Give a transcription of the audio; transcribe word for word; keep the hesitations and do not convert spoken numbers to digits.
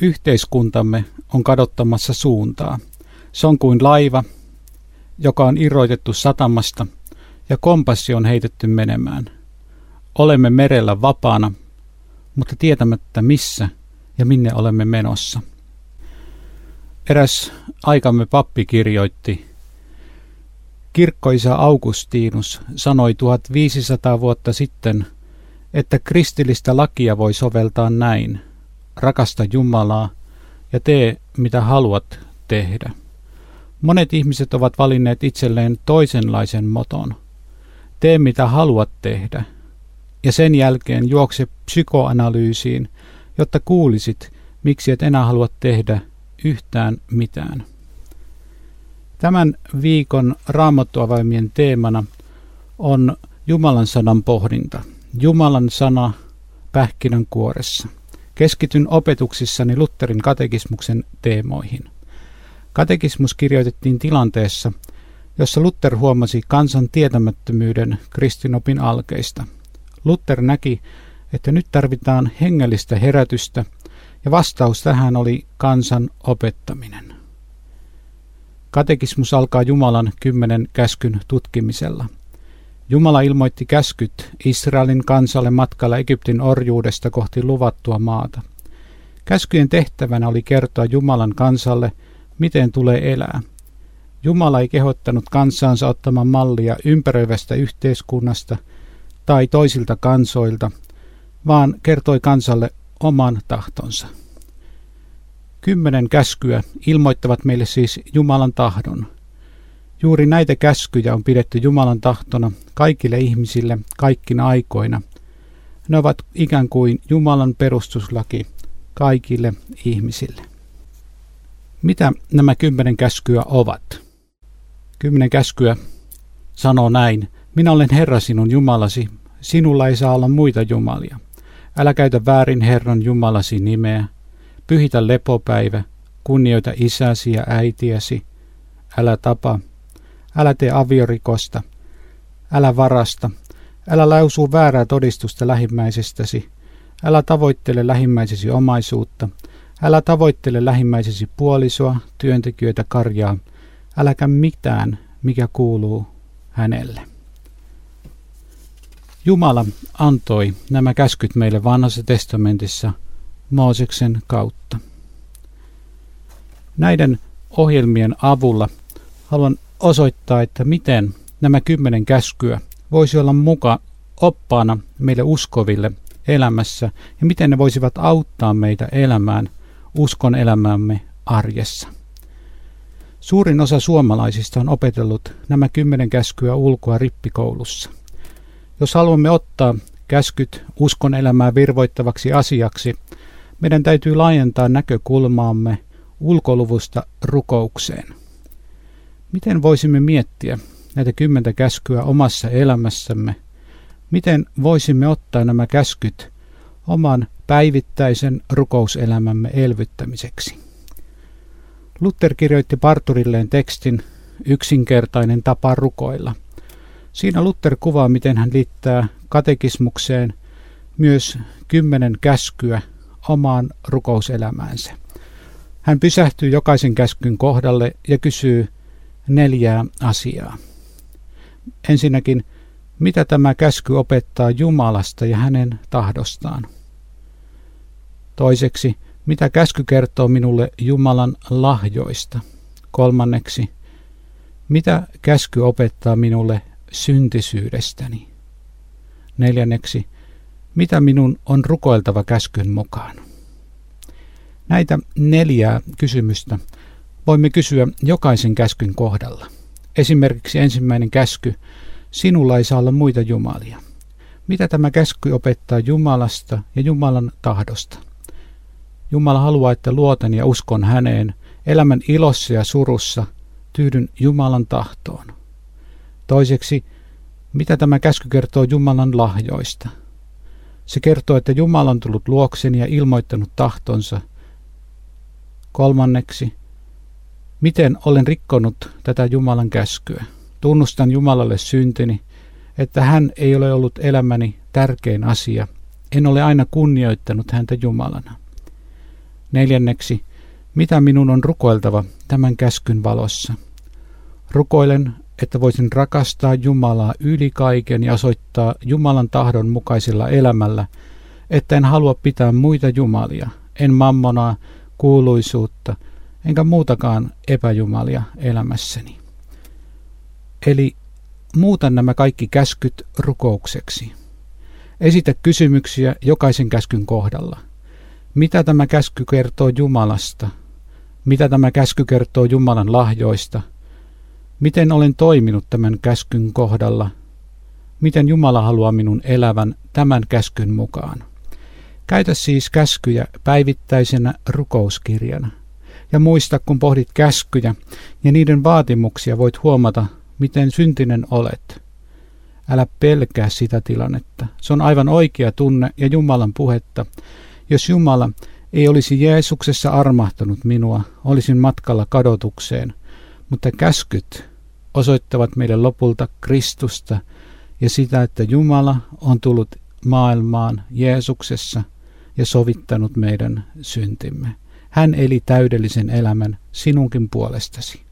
Yhteiskuntamme on kadottamassa suuntaa. Se on kuin laiva, joka on irrotettu satamasta ja kompassi on heitetty menemään. Olemme merellä vapaana, mutta tietämättä missä ja minne olemme menossa. Eräs aikamme pappi kirjoitti, kirkkoisä Augustinus sanoi tuhatviisisataa vuotta sitten, että kristillistä lakia voi soveltaa näin. Rakasta Jumalaa ja tee mitä haluat tehdä. Monet ihmiset ovat valinneet itselleen toisenlaisen moton. Tee mitä haluat tehdä. Ja sen jälkeen juokse psykoanalyysiin, jotta kuulisit, miksi et enää halua tehdä yhtään mitään. Tämän viikon Raamattuavaimien teemana on Jumalan sanan pohdinta. Jumalan sana pähkinänkuoressa. Keskityn opetuksissani Lutherin katekismuksen teemoihin. Katekismus kirjoitettiin tilanteessa, jossa Luther huomasi kansan tietämättömyyden kristinopin alkeista. Luther näki, että nyt tarvitaan hengellistä herätystä, ja vastaus tähän oli kansan opettaminen. Katekismus alkaa Jumalan kymmenen käskyn tutkimisella. Jumala ilmoitti käskyt Israelin kansalle matkalla Egyptin orjuudesta kohti luvattua maata. Käskyjen tehtävänä oli kertoa Jumalan kansalle, miten tulee elää. Jumala ei kehottanut kansaansa ottamaan mallia ympäröivästä yhteiskunnasta tai toisilta kansoilta, vaan kertoi kansalle oman tahtonsa. Kymmenen käskyä ilmoittavat meille siis Jumalan tahdon. Juuri näitä käskyjä on pidetty Jumalan tahtona kaikille ihmisille kaikkina aikoina. Ne ovat ikään kuin Jumalan perustuslaki kaikille ihmisille. Mitä nämä kymmenen käskyä ovat? Kymmenen käskyä sanoo näin. Minä olen Herra sinun Jumalasi, sinulla ei saa olla muita jumalia. Älä käytä väärin Herran Jumalasi nimeä. Pyhitä lepopäivä, kunnioita isäsi ja äitiäsi. Älä tapa. Älä tee aviorikosta, älä varasta, älä lausu väärää todistusta lähimmäisestäsi, älä tavoittele lähimmäisesi omaisuutta, älä tavoittele lähimmäisesi puolisoa, työntekijöitä, karjaa, äläkä mitään, mikä kuuluu hänelle. Jumala antoi nämä käskyt meille Vanhassa testamentissa Mooseksen kautta. Näiden ohjelmien avulla haluan osoittaa, että miten nämä kymmenen käskyä voisi olla muka oppaana meille uskoville elämässä ja miten ne voisivat auttaa meitä elämään uskon elämämme arjessa. Suurin osa suomalaisista on opetellut nämä kymmenen käskyä ulkoa rippikoulussa. Jos haluamme ottaa käskyt uskon elämää virvoittavaksi asiaksi, meidän täytyy laajentaa näkökulmaamme ulkoluvusta rukoukseen. Miten voisimme miettiä näitä kymmentä käskyä omassa elämässämme? Miten voisimme ottaa nämä käskyt oman päivittäisen rukouselämämme elvyttämiseksi? Luther kirjoitti parturilleen tekstin Yksinkertainen tapa rukoilla. Siinä Luther kuvaa, miten hän liittää katekismukseen myös kymmenen käskyä omaan rukouselämäänsä. Hän pysähtyy jokaisen käskyn kohdalle ja kysyy neljää asiaa. Ensinnäkin, mitä tämä käsky opettaa Jumalasta ja hänen tahdostaan? Toiseksi, mitä käsky kertoo minulle Jumalan lahjoista? Kolmanneksi, mitä käsky opettaa minulle syntisyydestäni? Neljänneksi, mitä minun on rukoiltava käskyn mukaan? Näitä neljää kysymystä voimme kysyä jokaisen käskyn kohdalla. Esimerkiksi ensimmäinen käsky, sinulla ei saa olla muita jumalia. Mitä tämä käsky opettaa Jumalasta ja Jumalan tahdosta? Jumala haluaa, että luotan ja uskon häneen, elämän ilossa ja surussa, tyydyn Jumalan tahtoon. Toiseksi, mitä tämä käsky kertoo Jumalan lahjoista? Se kertoo, että Jumala on tullut luokseni ja ilmoittanut tahtonsa. Kolmanneksi, miten olen rikkonut tätä Jumalan käskyä? Tunnustan Jumalalle syntini, että hän ei ole ollut elämäni tärkein asia. En ole aina kunnioittanut häntä Jumalana. Neljänneksi, mitä minun on rukoiltava tämän käskyn valossa? Rukoilen, että voisin rakastaa Jumalaa yli kaiken ja osoittaa Jumalan tahdon mukaisella elämällä, että en halua pitää muita jumalia, en mammonaa, kuuluisuutta, enkä muutakaan epäjumalia elämässäni. Eli muutan nämä kaikki käskyt rukoukseksi. Esitä kysymyksiä jokaisen käskyn kohdalla. Mitä tämä käsky kertoo Jumalasta? Mitä tämä käsky kertoo Jumalan lahjoista? Miten olen toiminut tämän käskyn kohdalla? Miten Jumala haluaa minun elävän tämän käskyn mukaan? Käytä siis käskyjä päivittäisenä rukouskirjana. Ja muista, kun pohdit käskyjä ja niiden vaatimuksia, voit huomata, miten syntinen olet. Älä pelkää sitä tilannetta. Se on aivan oikea tunne ja Jumalan puhetta. Jos Jumala ei olisi Jeesuksessa armahtanut minua, olisin matkalla kadotukseen, mutta käskyt osoittavat meille lopulta Kristusta ja sitä, että Jumala on tullut maailmaan Jeesuksessa ja sovittanut meidän syntimme. Hän eli täydellisen elämän sinunkin puolestasi.